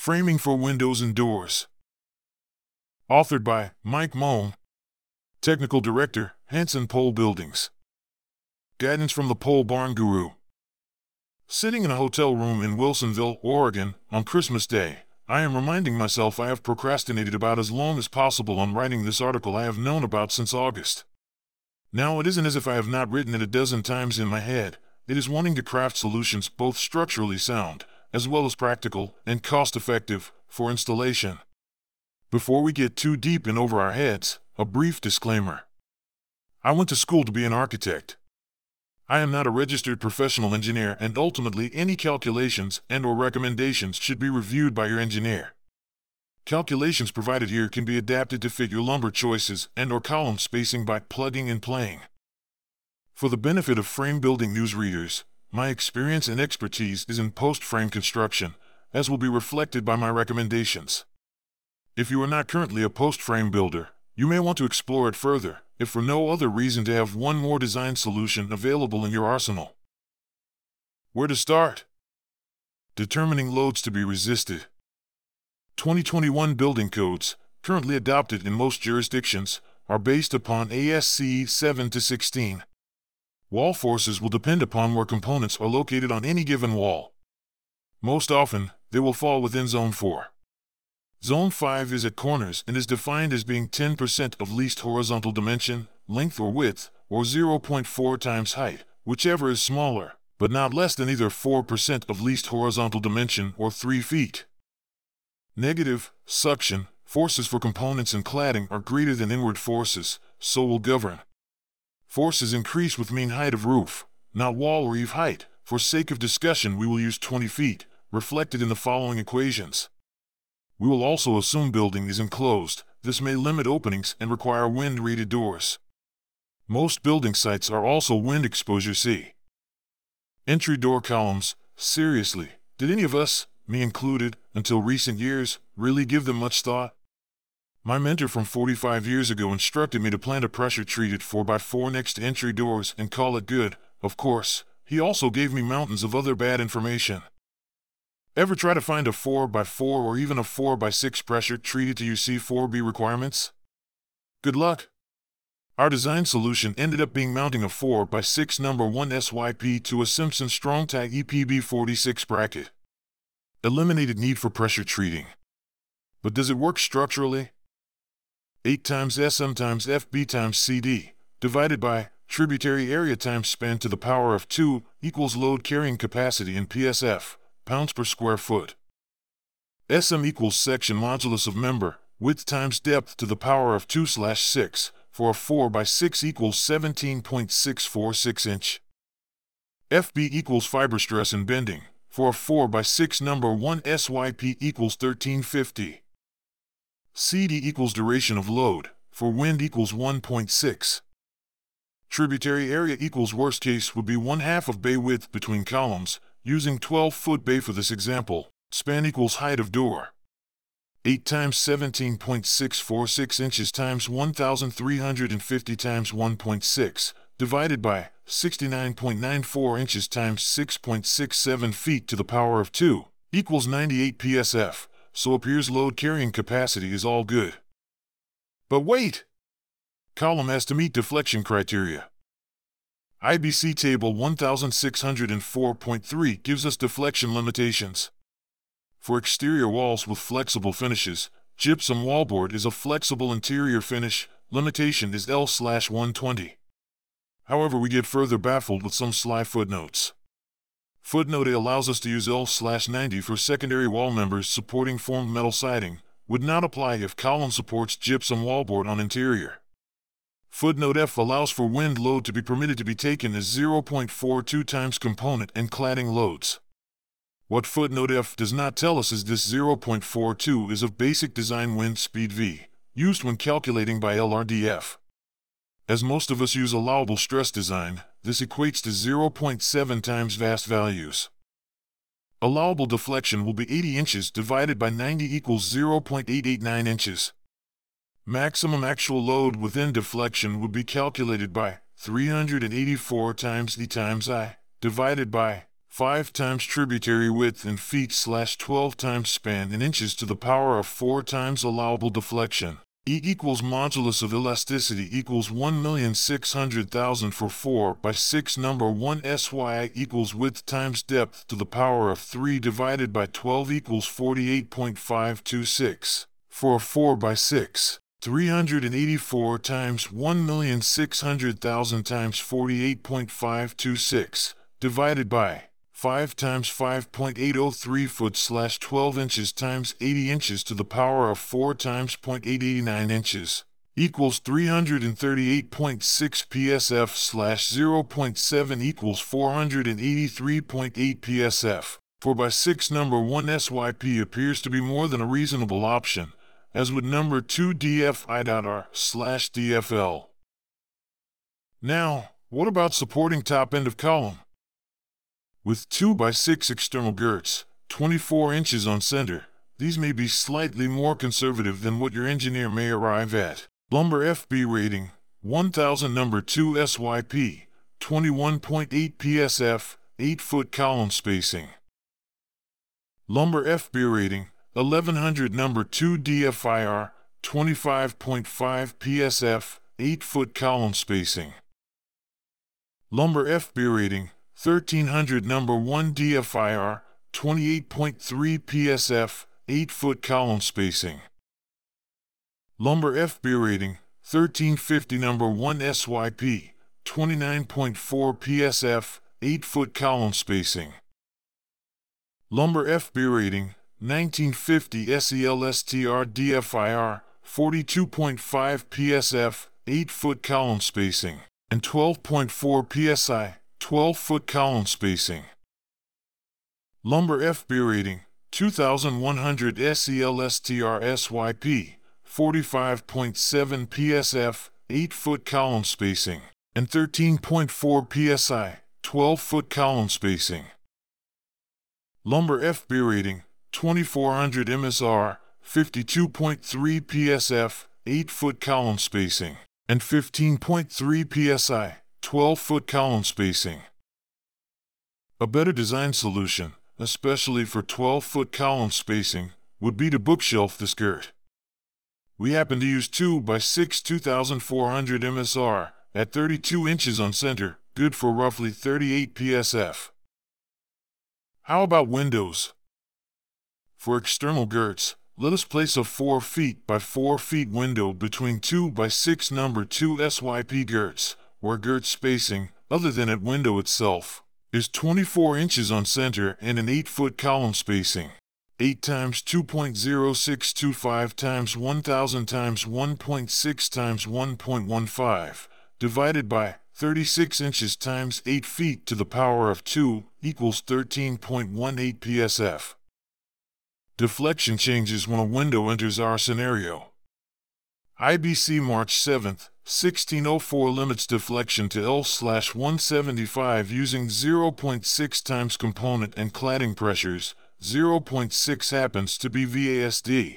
Framing for Windows and Doors. Authored by Mike Moen. Technical Director, Hanson Pole Buildings. Guidance from the Pole Barn Guru. Sitting in a hotel room in Wilsonville, Oregon, on Christmas Day, I am reminding myself I have procrastinated about as long as possible on writing this article I have known about since August. Now it isn't as if I have not written it a dozen times in my head. It is wanting to craft solutions both structurally sound, as well as practical and cost-effective, for installation. Before we get too deep in over our heads, a brief disclaimer. I went to school to be an architect. I am not a registered professional engineer, and ultimately any calculations and/or recommendations should be reviewed by your engineer. Calculations provided here can be adapted to fit your lumber choices and/or column spacing by plugging and playing. For the benefit of frame building news readers, my experience and expertise is in post-frame construction, as will be reflected by my recommendations. If you are not currently a post-frame builder, you may want to explore it further, if for no other reason to have one more design solution available in your arsenal. Where to start? Determining loads to be resisted. 2021 building codes, currently adopted in most jurisdictions, are based upon ASCE 7-16. Wall forces will depend upon where components are located on any given wall. Most often, they will fall within Zone 4. Zone 5 is at corners and is defined as being 10% of least horizontal dimension, length or width, or 0.4 times height, whichever is smaller, but not less than either 4% of least horizontal dimension or 3 feet. Negative, suction, forces for components and cladding are greater than inward forces, so will govern. Forces increase with mean height of roof, not wall or eave height. For sake of discussion, we will use 20 feet, reflected in the following equations. We will also assume building is enclosed. This may limit openings and require wind-rated doors. Most building sites are also wind exposure C. Entry door columns. Seriously, did any of us, me included, until recent years, really give them much thought? My mentor from 45 years ago instructed me to plant a pressure-treated 4x4 next to entry doors and call it good. Of course, he also gave me mountains of other bad information. Ever try to find a 4x4 or even a 4x6 pressure-treated to UC 4B requirements? Good luck! Our design solution ended up being mounting a 4x6 number 1 SYP to a Simpson Strong-Tie EPB 46 bracket. Eliminated need for pressure treating. But does it work structurally? 8 times SM times FB times CD, divided by tributary area times span to the power of 2, equals load carrying capacity in PSF, pounds per square foot. SM equals section modulus of member, width times depth to the power of 2/6, for a 4x6 equals 17.646 inch. FB equals fiber stress and bending, for a 4x6 number 1 SYP equals 1350. CD equals duration of load, for wind equals 1.6. Tributary area equals worst case would be 1/2 of bay width between columns, using 12-foot bay for this example. Span equals height of door. 8 times 17.646 inches times 1,350 times 1.6, divided by 69.94 inches times 6.67 feet to the power of 2, equals 98 PSF. So appears load carrying capacity is all good. But wait! Column has to meet deflection criteria. IBC Table 1604.3 gives us deflection limitations. For exterior walls with flexible finishes, gypsum wallboard is a flexible interior finish. Limitation is L/120. However, we get further baffled with some sly footnotes. Footnote A allows us to use L/90 for secondary wall members supporting formed metal siding, would not apply if column supports gypsum wallboard on interior. Footnote F allows for wind load to be permitted to be taken as 0.42 times component and cladding loads. What footnote F does not tell us is this 0.42 is of basic design wind speed V, used when calculating by LRDF. As most of us use allowable stress design, this equates to 0.7 times vast values. Allowable deflection will be 80 inches divided by 90 equals 0.889 inches. Maximum actual load within deflection would be calculated by 384 times D times I, divided by 5 times tributary width in feet/12 times span in inches to the power of 4 times allowable deflection. E equals modulus of elasticity equals 1,600,000 for 4 by 6 number 1 SY equals width times depth to the power of 3 divided by 12 equals 48.526. For a 4 by 6, 384 times 1,600,000 times 48.526 divided by 5 times 5.803 foot/12 inches times 80 inches to the power of 4 times 0.889 inches equals 338.6 psf/0.7 equals 483.8 psf. 4 by 6 number 1 SYP appears to be more than a reasonable option, as would number 2 DFI.R/DFL. Now, what about supporting top end of column? With 2 by 6 external girts, 24 inches on center, these may be slightly more conservative than what your engineer may arrive at. Lumber FB rating, 1000 number 2 SYP, 21.8 PSF, 8-foot column spacing. Lumber FB rating, 1100 number 2 DFIR, 25.5 PSF, 8-foot column spacing. Lumber FB rating, 1300 number 1 DFIR, 28.3 PSF, 8-foot column spacing. Lumber FB rating, 1350 number 1 SYP, 29.4 PSF, 8-foot column spacing. Lumber FB rating, 1950 SELSTR DFIR, 42.5 PSF, 8-foot column spacing, and 12.4 PSI, 12-foot column spacing. Lumber FB rating, 2100 SELSTR SYP, 45.7 PSF, 8-foot column spacing, and 13.4 PSI, 12-foot column spacing. Lumber FB rating, 2400 MSR, 52.3 PSF, 8-foot column spacing, and 15.3 PSI, 12-foot column spacing. A better design solution, especially for 12-foot column spacing, would be to bookshelf this girt. We happen to use 2 by 6 2400 MSR at 32 inches on center, good for roughly 38 PSF. How about windows? For external girts, let us place a 4 feet by 4 feet window between 2 by 6 number 2 SYP girts, where girt spacing, other than at window itself, is 24 inches on center and an 8-foot column spacing. 8 times 2.0625 times 1000 times 1.6 times 1.15 divided by 36 inches times 8 feet to the power of 2 equals 13.18 PSF. Deflection changes when a window enters our scenario. IBC March 7, 1604 limits deflection to L/175 using 0.6 times component and cladding pressures. 0.6 happens to be VASD.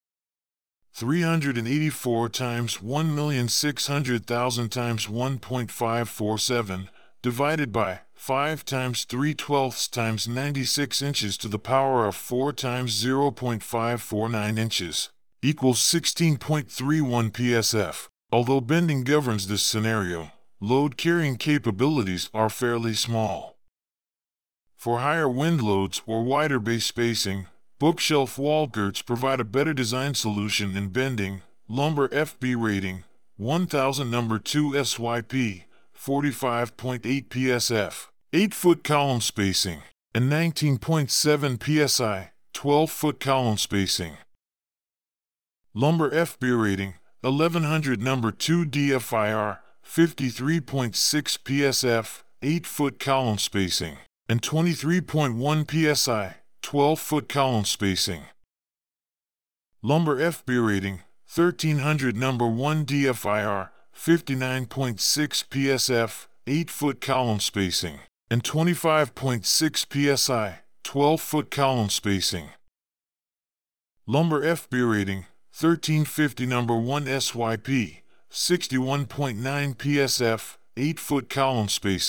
384 times 1,600,000 times 1.547 divided by 5 times 3/12 times 96 inches to the power of 4 times 0.549 inches equals 16.31 PSF. Although bending governs this scenario, load carrying capabilities are fairly small. For higher wind loads or wider base spacing, bookshelf wall girts provide a better design solution in bending. Lumber FB rating, 1000 number 2 SYP, 45.8 PSF, 8-foot column spacing, and 19.7 PSI, 12-foot column spacing. Lumber FB rating, 1100 number 2 DFIR, 53.6 PSF, 8-foot column spacing, and 23.1 PSI, 12-foot column spacing. Lumber FB rating, 1300 number 1 DFIR, 59.6 PSF, 8-foot column spacing, and 25.6 PSI, 12-foot column spacing. Lumber FB rating, 1350 number 1 SYP, 61.9 PSF, 8-foot column spacing,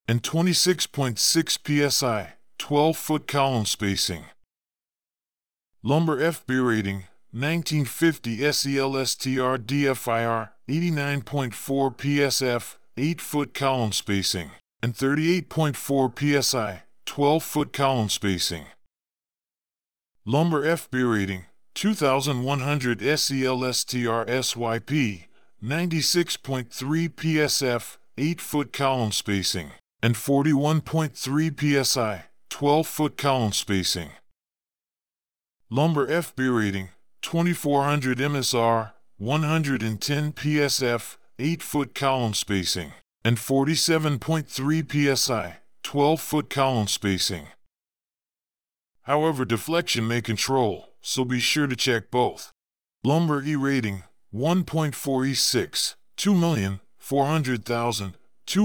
and 26.6 psi, 12-foot column spacing. Lumber FB rating, 1950 SELSTR DFIR, 89.4 PSF, 8-foot column spacing, and 38.4 psi, 12-foot column spacing. Lumber FB rating, 2100 SELSTR SYP, 96.3 PSF, 8-foot column spacing, and 41.3 psi, 12-foot column spacing. Lumber FB rating, 2400 MSR, 110 PSF, 8-foot column spacing, and 47.3 psi, 12-foot column spacing. However, deflection may control, so be sure to check both. Lumber E rating, 1.4E6, 2,400,000,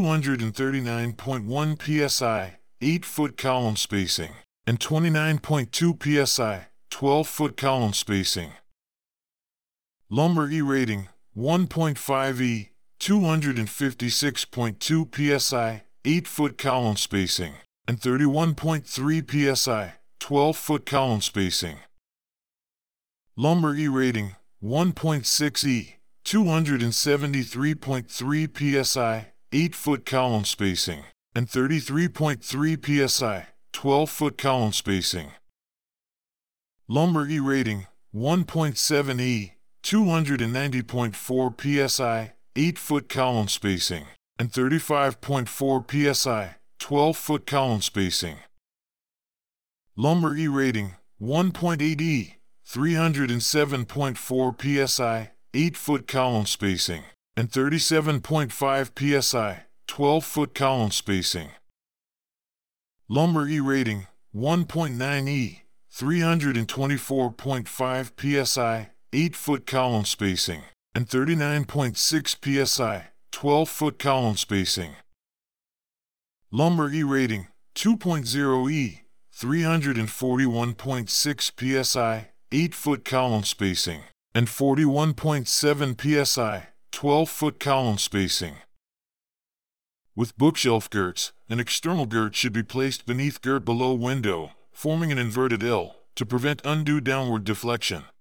239.1 psi, 8-foot column spacing, and 29.2 psi, 12-foot column spacing. Lumber E rating, 1.5E, 256.2 psi, 8-foot column spacing, and 31.3 psi, 12-foot column spacing. Lumber E rating, 1.6E, 273.3 psi, 8-foot column spacing, and 33.3 psi, 12-foot column spacing. Lumber E rating, 1.7E, 290.4 psi, 8-foot column spacing, and 35.4 psi, 12-foot column spacing. Lumber E rating, 1.8E, 307.4 psi, 8-foot column spacing, and 37.5 psi, 12-foot column spacing. Lumber E rating, 1.9E, 324.5 psi, 8-foot column spacing, and 39.6 psi, 12-foot column spacing. Lumber E rating, 2.0E, 341.6 psi, 8-foot column spacing, and 41.7 psi, 12-foot column spacing. With bookshelf girts, an external girt should be placed beneath girt below window, forming an inverted L, to prevent undue downward deflection.